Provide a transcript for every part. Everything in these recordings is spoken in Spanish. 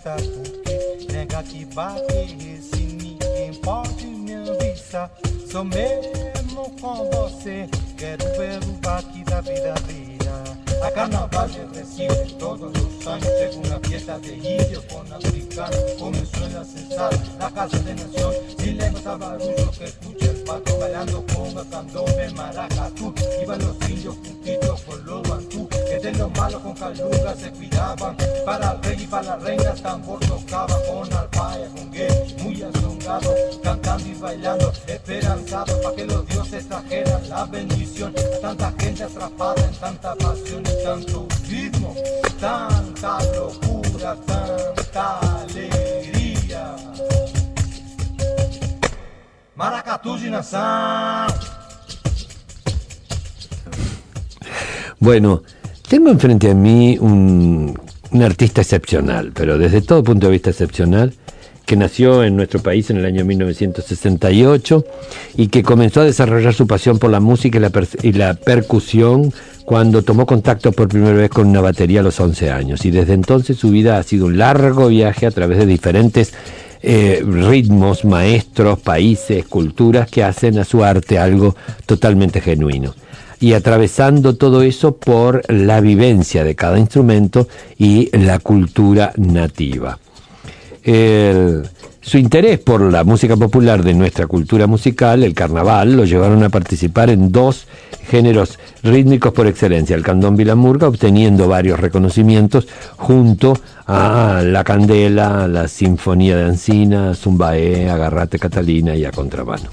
festa, porque nega que bate esse ninguém pode me avisar. Sou mesmo com você, quero ver o baque da vida virar. A carnaval de Recife todos los años, según la fiesta de indios con africanos, comenzó en la cesar, la casa de nación. Si le gusta barullo que escucha el pato bailando conga, candombe, maracatú. Iban los indios juntitos con los bantú, que de los malos con caluga se cuidaban. Para el rey y para la reina tambor tocaba con alfaya, con gay, muy asombrado, cantando y bailando, esperanzado para que los dioses trajeran la bendición. Tanta gente atrapada en tanta pasión y tanto ritmo, tanta locura, tanta alegría. Maracatú de nación. Bueno, tengo enfrente a mí un artista excepcional, pero desde todo punto de vista excepcional, que nació en nuestro país en el año 1968 y que comenzó a desarrollar su pasión por la música y la percusión cuando tomó contacto por primera vez con una batería a los 11 años. Y desde entonces su vida ha sido un largo viaje a través de diferentes ritmos, maestros, países, culturas que hacen a su arte algo totalmente genuino. Y atravesando todo eso por la vivencia de cada instrumento y la cultura nativa. Su interés por la música popular de nuestra cultura musical, el carnaval, lo llevaron a participar en dos géneros rítmicos por excelencia, el candombe y la murga, obteniendo varios reconocimientos junto a la candela, la sinfonía de Ancina, Zumbaé, Agarrate Catalina y a contramano.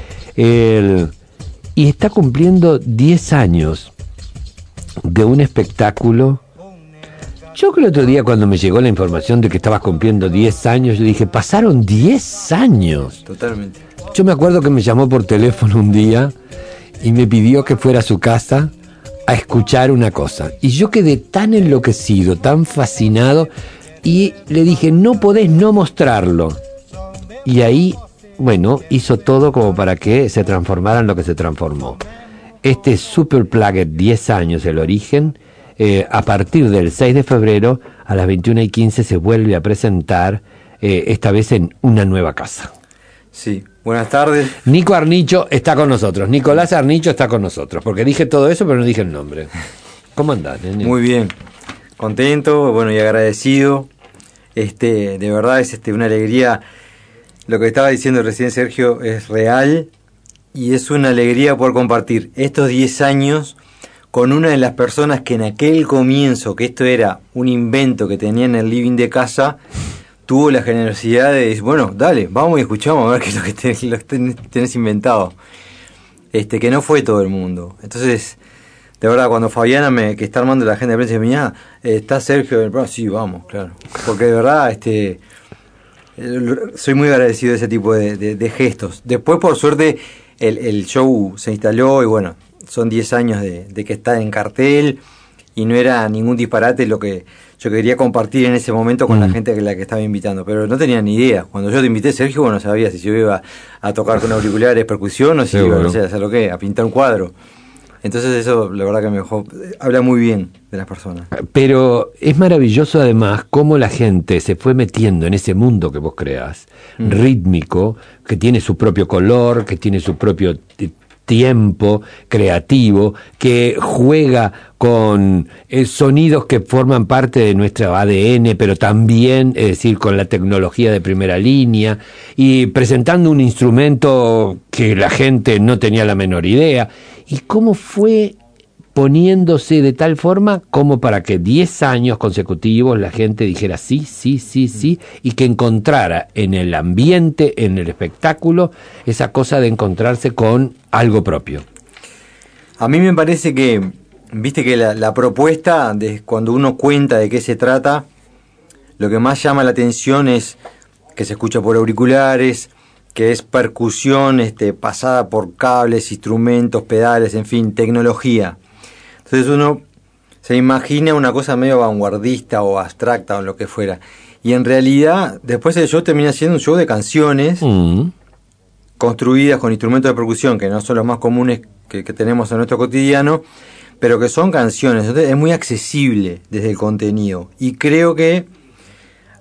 Y está cumpliendo 10 años de un espectáculo. Yo que el otro día cuando me llegó la información de que estabas cumpliendo 10 años, yo dije, pasaron 10 años. Totalmente. Yo me acuerdo que me llamó por teléfono un día y me pidió que fuera a su casa a escuchar una cosa. Y yo quedé tan enloquecido, tan fascinado, y le dije, no podés no mostrarlo. Y ahí, bueno, hizo todo como para que se transformara en lo que se transformó. Este Super Plugged 10 años, el origen, a partir del 6 de febrero a las 21:15 se vuelve a presentar, esta vez en una nueva casa. Sí, buenas tardes. Nico Arnicho está con nosotros, Nicolás Arnicho está con nosotros, porque dije todo eso pero no dije el nombre. ¿Cómo andás, nene? Muy bien, contento, bueno, y agradecido. De verdad es una alegría. Lo que estaba diciendo recién Sergio es real y es una alegría poder compartir estos 10 años con una de las personas que en aquel comienzo, que esto era un invento que tenía en el living de casa, tuvo la generosidad de decir, bueno, dale, vamos y escuchamos a ver qué es lo que tenés inventado. Que no fue todo el mundo. Entonces, de verdad, cuando Fabiana, que está armando la agenda de prensa, me ¿está Sergio del programa? Sí, vamos, claro. Porque de verdad, soy muy agradecido de ese tipo de gestos. Después, por suerte, el show se instaló y bueno, son 10 años de que está en cartel y no era ningún disparate lo que yo quería compartir en ese momento con la gente a la que estaba invitando, pero no tenía ni idea. Cuando yo te invité, Sergio, bueno, sabía si yo iba a tocar con auriculares, percusión, o si iba, no sé, a hacer lo que, a pintar un cuadro. Entonces eso, la verdad que me dejó, habla muy bien de las personas. Pero es maravilloso además cómo la gente se fue metiendo en ese mundo que vos creás, rítmico, que tiene su propio color, que tiene su propio tiempo creativo, que juega con sonidos que forman parte de nuestro ADN, pero también, es decir, con la tecnología de primera línea, y presentando un instrumento que la gente no tenía la menor idea, y cómo fue poniéndose de tal forma como para que 10 años consecutivos la gente dijera sí, sí, sí, sí, y que encontrara en el ambiente, en el espectáculo, esa cosa de encontrarse con algo propio. A mí me parece que, viste que la propuesta, de cuando uno cuenta de qué se trata, lo que más llama la atención es que se escucha por auriculares, que es percusión pasada por cables, instrumentos, pedales, en fin, tecnología. Entonces uno se imagina una cosa medio vanguardista o abstracta o lo que fuera. Y en realidad, después el show termina siendo un show de canciones construidas con instrumentos de percusión, que no son los más comunes que tenemos en nuestro cotidiano, pero que son canciones. Entonces es muy accesible desde el contenido. Y creo que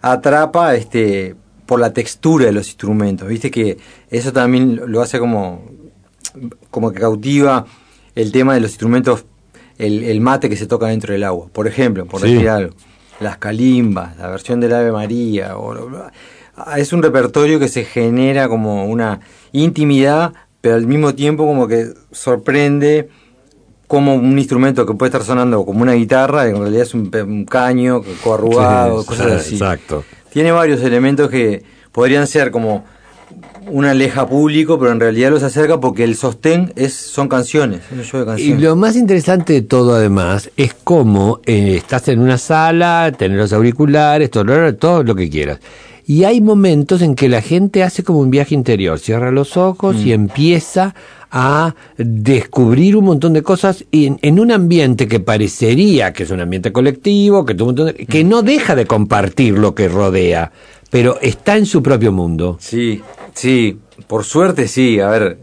atrapa por la textura de los instrumentos, viste que eso también lo hace como que cautiva el tema de los instrumentos, el mate que se toca dentro del agua, por ejemplo, por decir algo, las calimbas, la versión del Ave María, es un repertorio que se genera como una intimidad, pero al mismo tiempo como que sorprende como un instrumento que puede estar sonando como una guitarra, en realidad es un caño arrugado, cosas así. Exacto. Tiene varios elementos que podrían ser como una aleja público, pero en realidad los acerca porque el sostén son canciones, es un show de canciones. Y lo más interesante de todo, además, es cómo estás en una sala, tener los auriculares, todo lo que quieras. Y hay momentos en que la gente hace como un viaje interior, cierra los ojos y empieza a descubrir un montón de cosas en un ambiente que parecería que es un ambiente colectivo, que no deja de compartir lo que rodea, pero está en su propio mundo. Sí, por suerte sí. A ver,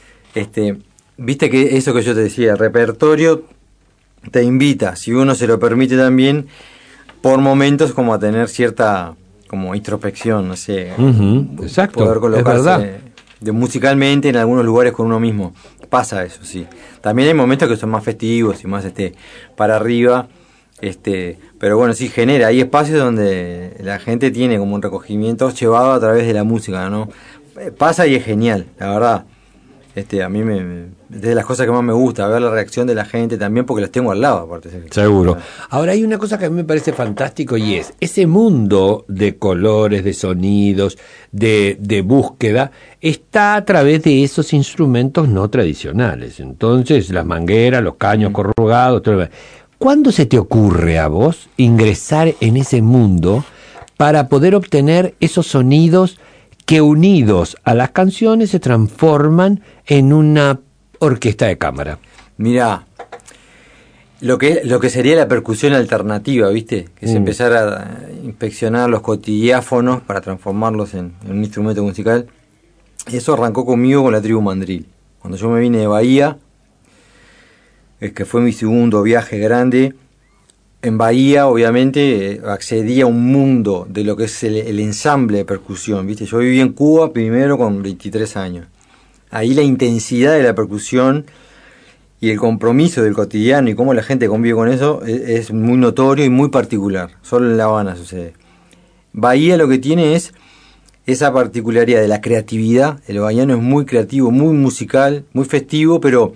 viste que eso que yo te decía, el repertorio te invita, si uno se lo permite también, por momentos como a tener cierta como introspección, no sé, exacto, poder es colocarse verdad. Musicalmente en algunos lugares con uno mismo. Pasa eso, sí. También hay momentos que son más festivos y más para arriba, pero bueno, sí genera, hay espacios donde la gente tiene como un recogimiento llevado a través de la música, ¿no? Pasa y es genial, la verdad. A mí es de las cosas que más me gusta, ver la reacción de la gente también, porque los tengo al lado, aparte. Seguro. Ahora hay una cosa que a mí me parece fantástico y es ese mundo de colores, de sonidos, de búsqueda, está a través de esos instrumentos no tradicionales. Entonces, las mangueras, los caños corrugados, todo lo demás. ¿Cuándo se te ocurre a vos ingresar en ese mundo para poder obtener esos sonidos que unidos a las canciones se transforman en una orquesta de cámara? Mirá, lo que sería la percusión alternativa, ¿viste? Que se empezara a inspeccionar los cotidiáfonos para transformarlos en un instrumento musical. Eso arrancó conmigo con la tribu Mandril. Cuando yo me vine de Bahía, que fue mi segundo viaje grande, en Bahía, obviamente, accedí a un mundo de lo que es el ensamble de percusión, ¿viste? Yo viví en Cuba primero con 23 años. Ahí la intensidad de la percusión y el compromiso del cotidiano y cómo la gente convive con eso es muy notorio y muy particular. Solo en La Habana sucede. Bahía lo que tiene es esa particularidad de la creatividad. El bahiano es muy creativo, muy musical, muy festivo, pero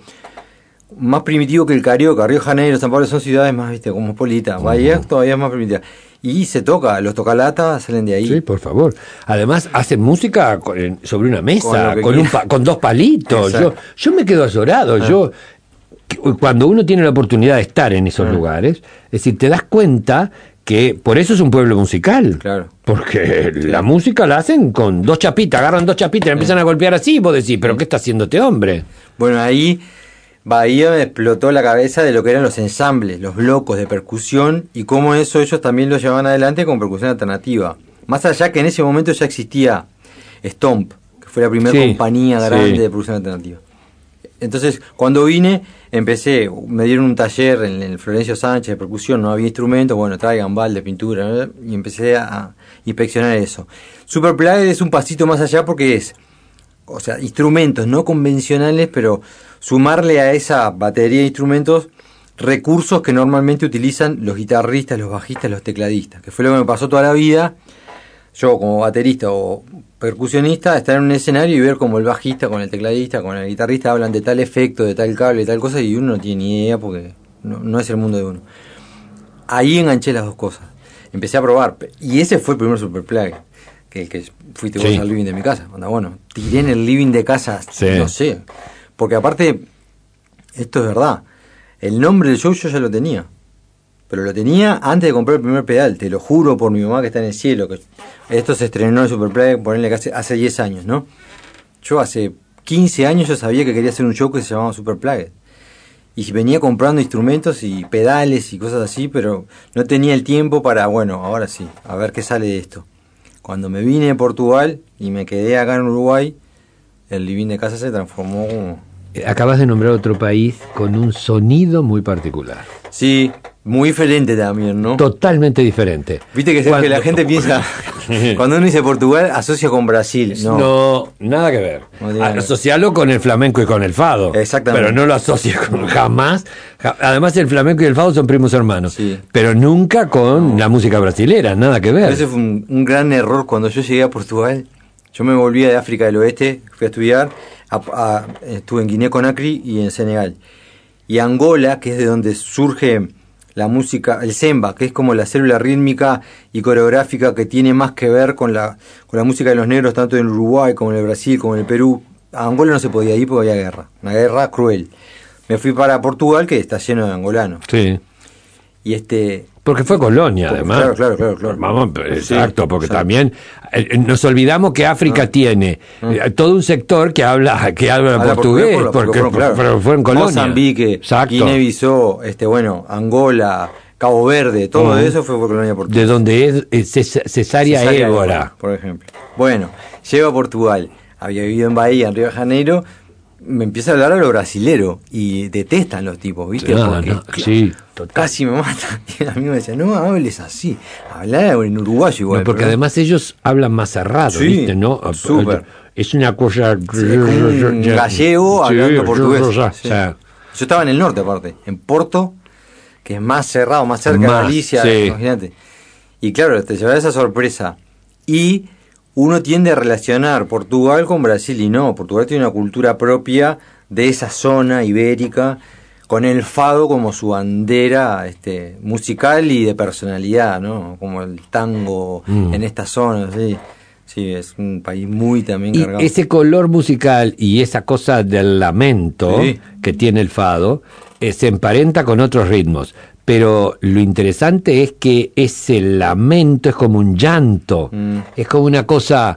más primitivo que el Carioca. Río de Janeiro, San Pablo son ciudades más, viste, cosmopolitas. Bahía todavía es más primitiva. Y se toca, los tocalatas salen de ahí. Sí, por favor. Además, hacen música sobre una mesa, con dos palitos. Yo me quedo azorado. Cuando uno tiene la oportunidad de estar en esos lugares, es decir, te das cuenta que por eso es un pueblo musical. Claro. Porque la música la hacen con dos chapitas, agarran dos chapitas y empiezan a golpear así, y vos decís, ¿pero qué está haciendo este hombre? Bueno, ahí Bahía me explotó la cabeza de lo que eran los ensambles, los blocos de percusión y cómo eso ellos también lo llevaban adelante con percusión alternativa. Más allá que en ese momento ya existía Stomp, que fue la primera compañía grande de percusión alternativa. Entonces, cuando vine, me dieron un taller en el Florencio Sánchez de percusión, no había instrumentos, bueno, traigan balde, pintura, ¿no? Y empecé a inspeccionar eso. Superpluged es un pasito más allá porque instrumentos no convencionales, pero sumarle a esa batería de instrumentos recursos que normalmente utilizan los guitarristas, los bajistas, los tecladistas, que fue lo que me pasó toda la vida. Yo como baterista o percusionista, estar en un escenario y ver como el bajista con el tecladista, con el guitarrista hablan de tal efecto, de tal cable, de tal cosa, y uno no tiene ni idea porque no es el mundo de uno. Ahí enganché las dos cosas. Empecé a probar. Y ese fue el primer Superpluged. Que fuiste vos al living de mi casa. Bueno, tiré en el living de casa, no sé. Porque aparte, esto es verdad. El nombre del show yo ya lo tenía. Pero lo tenía antes de comprar el primer pedal, te lo juro por mi mamá que está en el cielo. Que esto se estrenó en Superpluged, ponerle que hace 10 años, ¿no? Yo hace 15 años yo sabía que quería hacer un show que se llamaba Superpluged. Y venía comprando instrumentos y pedales y cosas así, pero no tenía el tiempo para, ahora sí, a ver qué sale de esto. Cuando me vine de Portugal y me quedé acá en Uruguay, el living de casa se transformó como... Acabas de nombrar otro país con un sonido muy particular. Sí, muy diferente también, ¿no? Totalmente diferente. Viste que la gente piensa Cuando uno dice Portugal, asocia con Brasil. No, nada que ver. No, asocialo con el flamenco y con el fado. Exactamente. Pero no lo asocies con jamás. Además, el flamenco y el fado son primos hermanos. Sí. Pero nunca con la música brasilera, nada que ver. Ese fue un gran error cuando yo llegué a Portugal. Yo me volvía de África del Oeste, fui a estudiar, estuve en Guinea-Conakry y en Senegal. Y Angola, que es de donde surge la música, el semba, que es como la célula rítmica y coreográfica que tiene más que ver con la música de los negros, tanto en Uruguay como en el Brasil, como en el Perú. A Angola no se podía ir porque había guerra, una guerra cruel. Me fui para Portugal, que está lleno de angolanos. Sí. Y porque fue colonia, además. Claro. Vamos, exacto, sí, porque exacto. También nos olvidamos que África tiene todo un sector que habla portugués, porque fueron colonia. Mozambique, Guinea-Bissau, Angola, Cabo Verde, todo eso fue por colonia portuguesa. De donde es Cesárea Évora, por ejemplo. Bueno, llego a Portugal, había vivido en Bahía, en Río de Janeiro, me empieza a hablar a lo brasilero y detestan los tipos, ¿viste? Sí, total. Casi me matan. Y el amigo me decía, no hables así, hablá en uruguayo igual. No, porque además ellos hablan más cerrado, ¿viste? ¿No? Súper. Es una cosa... un gallego hablando portugués. Sí. Yo estaba en el norte aparte, en Porto, que es más cerrado, más cerca de Galicia, imagínate. Y claro, te llevas esa sorpresa. Y uno tiende a relacionar Portugal con Brasil y no. Portugal tiene una cultura propia de esa zona ibérica, con el fado como su bandera musical y de personalidad, ¿no? Como el tango en esta zona, sí. Sí, es un país muy también cargado. Y ese color musical y esa cosa del lamento que tiene el fado se emparenta con otros ritmos. Pero lo interesante es que ese lamento es como un llanto, es como una cosa,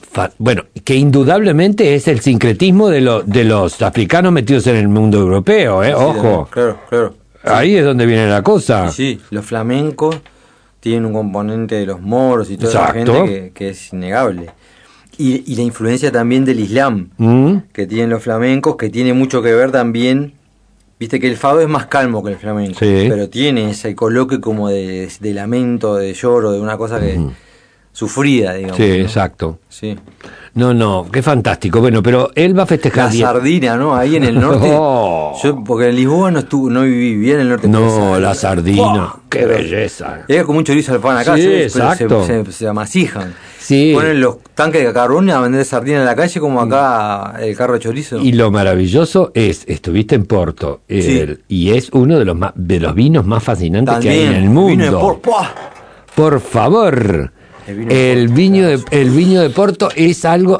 que indudablemente es el sincretismo de los africanos metidos en el mundo europeo, ojo. Claro. Ahí es donde viene la cosa. Sí, los flamencos tienen un componente de los moros y toda la gente que es innegable. Y la influencia también del Islam que tienen los flamencos, que tiene mucho que ver también. Viste que el fado es más calmo que el flamenco, pero tiene ese coloque como de lamento, de lloro, de una cosa que sufrida, digamos. Sí, ¿no? exacto. Sí. No, qué fantástico. Bueno, pero él va a festejar... La sardina, ¿no? Ahí en el norte. Yo, porque en Lisboa no viví en el norte. No, la sardina, qué belleza. Era como un chorizo al pan acá, exacto. Se amasijan. Sí. Ponen los tanques de carbón a vender sardina en la calle como acá el carro de chorizo. Y lo maravilloso estuviste en Porto, y es uno de los vinos más fascinantes que hay en el mundo. Vino de Porto. Por favor. El vino de Porto es algo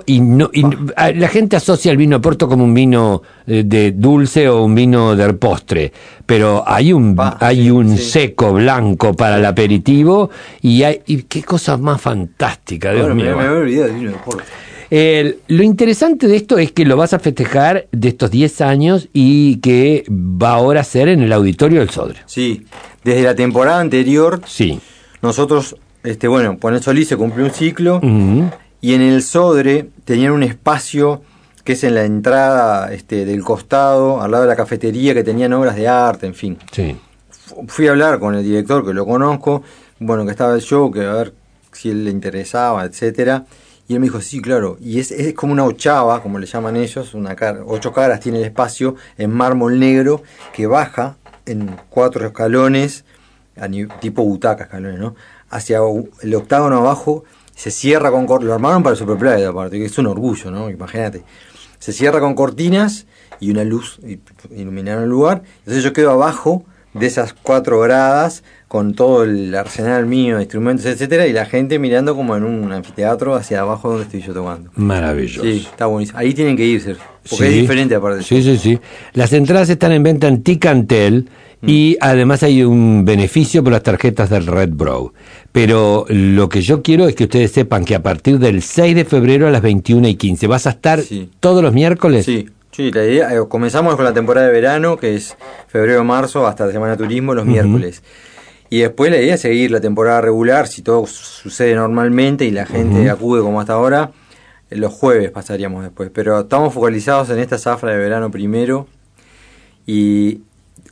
la gente asocia el vino de Porto como un vino de dulce o un vino de postre, pero hay un seco blanco para el aperitivo y qué cosa más fantástica, Dios mío. Me había olvidado del vino de Porto. Lo interesante de esto es que lo vas a festejar de estos 10 años y que va ahora a ser en el Auditorio del Sodre. Sí, desde la temporada anterior nosotros Poner Solís se cumplió un ciclo y en el Sodre tenían un espacio que es en la entrada del costado, al lado de la cafetería, que tenían obras de arte, en fin. Sí. Fui a hablar con el director, que lo conozco, que estaba el show, que a ver si él le interesaba, etcétera. Y él me dijo, sí, claro, y es como una ochava, como le llaman ellos, 8 caras tiene el espacio, en mármol negro, que baja en 4 escalones, tipo butaca escalones, ¿no? Hacia el octágono abajo, se cierra con cortinas, lo armaron para Superplay aparte, que es un orgullo, ¿no? Imagínate. Se cierra con cortinas y una luz iluminaron el lugar. Entonces yo quedo abajo de esas 4 gradas con todo el arsenal mío de instrumentos, etcétera, y la gente mirando como en un anfiteatro hacia abajo donde estoy yo tocando. Maravilloso. Sí, está buenísimo. Ahí tienen que irse, porque es diferente aparte. Sí. Las entradas están en venta en Ticantel y además hay un beneficio por las tarjetas del Red Brow. Pero lo que yo quiero es que ustedes sepan que a partir del 6 de febrero a las 21:15 vas a estar todos los miércoles. Sí, la idea, comenzamos con la temporada de verano, que es febrero-marzo, hasta la Semana de Turismo, los miércoles. Y después la idea es seguir la temporada regular, si todo sucede normalmente y la gente acude como hasta ahora, los jueves pasaríamos después. Pero estamos focalizados en esta zafra de verano primero y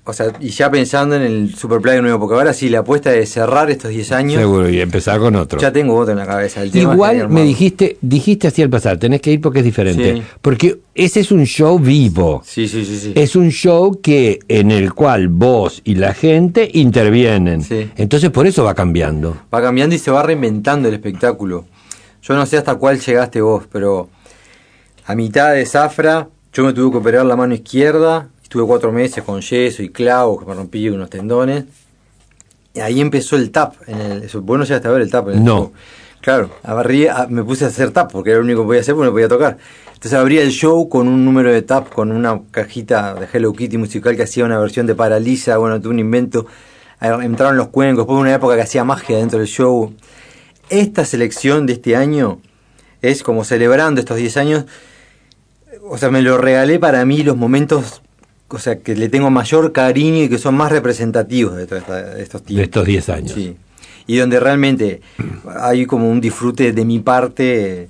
o sea, y ya pensando en el Superplugget nuevo, porque ahora sí la apuesta es cerrar estos 10 años. Seguro, y empezar con otro. Ya tengo otro en la cabeza. El tema Igual me dijiste así al pasar, tenés que ir porque es diferente. Sí. Porque ese es un show vivo. Sí. Es un show en el cual vos y la gente intervienen. Sí. Entonces por eso va cambiando. Va cambiando y se va reinventando el espectáculo. Yo no sé hasta cuál llegaste vos, pero a mitad de Zafra yo me tuve que operar la mano izquierda. Estuve 4 meses con yeso y clavos, que me rompí unos tendones. Y ahí empezó el tap. Vos no llegaste a ver el tap en el show. Claro, me puse a hacer tap porque era lo único que podía hacer porque no podía tocar. Entonces abría el show con un número de tap, con una cajita de Hello Kitty musical que hacía una versión de Paralisa. Bueno, tuve un invento. Entraron los cuencos. Después una época que hacía magia dentro del show. Esta selección de este año es como celebrando estos 10 años. O sea, me lo regalé para mí los momentos, o sea, que le tengo mayor cariño y que son más representativos de estos tiempos. De estos 10 años. Sí. Y donde realmente hay como un disfrute de mi parte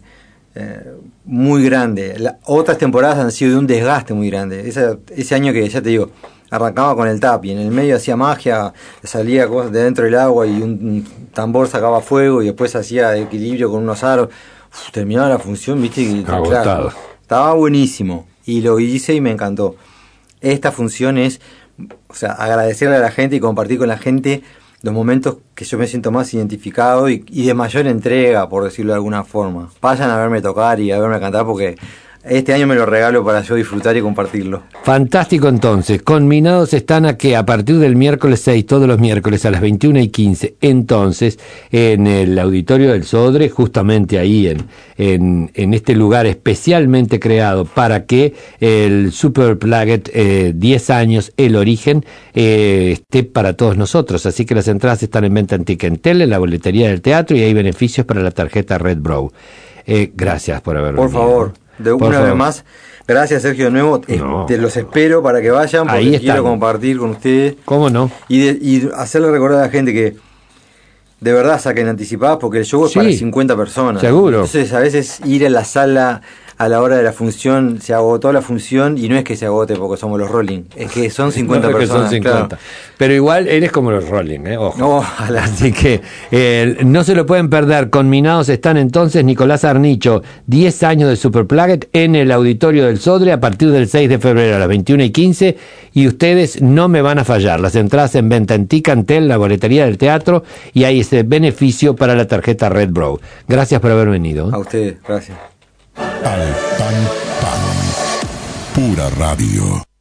muy grande. Otras temporadas han sido de un desgaste muy grande. Ese año que, ya te digo, arrancaba con el tap y en el medio hacía magia, salía cosas de dentro del agua y un tambor sacaba fuego y después hacía equilibrio con unos aros. Terminaba la función, viste, y agotado. Estaba buenísimo y lo hice y me encantó. Esta función es, o sea, agradecerle a la gente y compartir con la gente los momentos que yo me siento más identificado y de mayor entrega, por decirlo de alguna forma. Vayan a verme tocar y a verme cantar porque este año me lo regalo para yo disfrutar y compartirlo. Fantástico. Entonces, Conminados están aquí a partir del miércoles 6, todos los miércoles a las 21:15, entonces, en el Auditorio del Sodre, justamente ahí en este lugar especialmente creado para que el Superplugget 10 años, el origen, esté para todos nosotros. Así que las entradas están en venta en Ticantel, en la boletería del teatro, y hay beneficios para la tarjeta Red Bro. Gracias por haber venido. Por favor. Una vez más, gracias Sergio de nuevo, te los espero para que vayan porque quiero compartir con ustedes. ¿Cómo no? Y hacerle recordar a la gente que de verdad saquen anticipadas porque el show es para 50 personas. Seguro. Entonces a veces ir a la sala a la hora de la función, se agotó la función y no es que se agote porque somos los Rolling, es que son 50 no, personas. Son 50. Claro. Pero igual eres como los Rolling, ojo. No, ojalá. Así que no se lo pueden perder. Conminados están entonces Nicolás Arnicho, 10 años de Superplugget en el Auditorio del Sodre a partir del 6 de febrero a las 21:15 y ustedes no me van a fallar. Las entradas en venta en Ticantel, la boletería del teatro, y hay ese beneficio para la tarjeta Red Bro. Gracias por haber venido. A ustedes, gracias. Al pan pan. Pura radio.